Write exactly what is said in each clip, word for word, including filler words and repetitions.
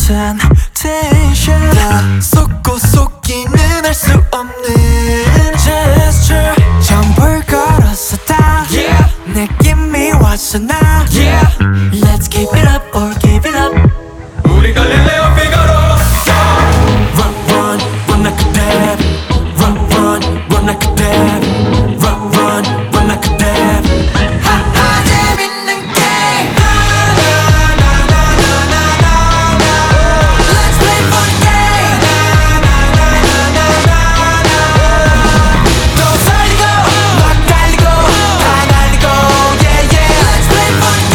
듯한 텐션 다 쏟고 쏟기는 할 수 없는 gesture 전부를 걸었어 다 yeah. 느낌이 왔어 나 yeah. Let's keep it up or give it up 우리 갈릴레오 피가로 Run run run like a dab Run run run like a dab Run run run like a dab 하하 재밌는 게임 Let's play for the game 또 살리고 막 달리고 다 날리고 yeah yeah Let's play for the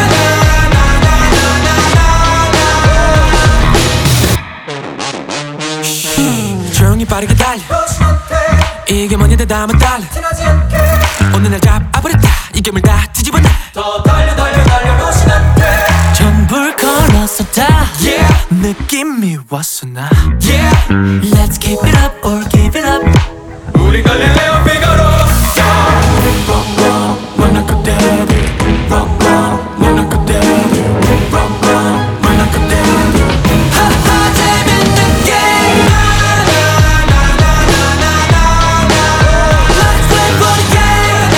game 조용히 빠르게 달려 이게 뭐니 다음은 달라 오늘 날 잡아버렸다 이 gem을 다 뒤집어 놔 더 달려 달려 달려 놓으면 안돼 전부를 걸었어 다 yeah. 느낌이 왔어 나 yeah. Let's keep it up or give it up 우리 갈릴레오 피가로 Run run run like a dab Run run run like a dab Run run run like a dab 하하 재밌는 게임 Let's play for the game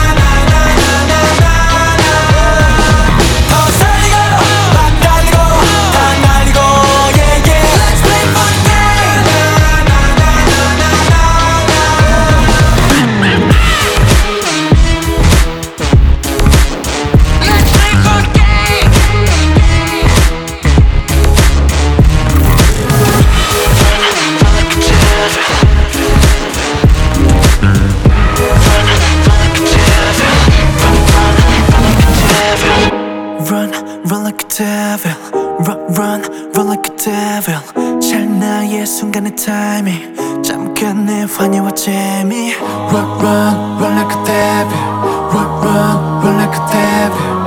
더 살리고 막 달리고 다 날리고 yeah yeah Let's play for the game Let's play for the game Run, run like a devil Run, run, run like a devil 찰나의 순간의 타이밍 잠깐의 환희와 재미 Run, run, run like a devil Run, run, run like a devil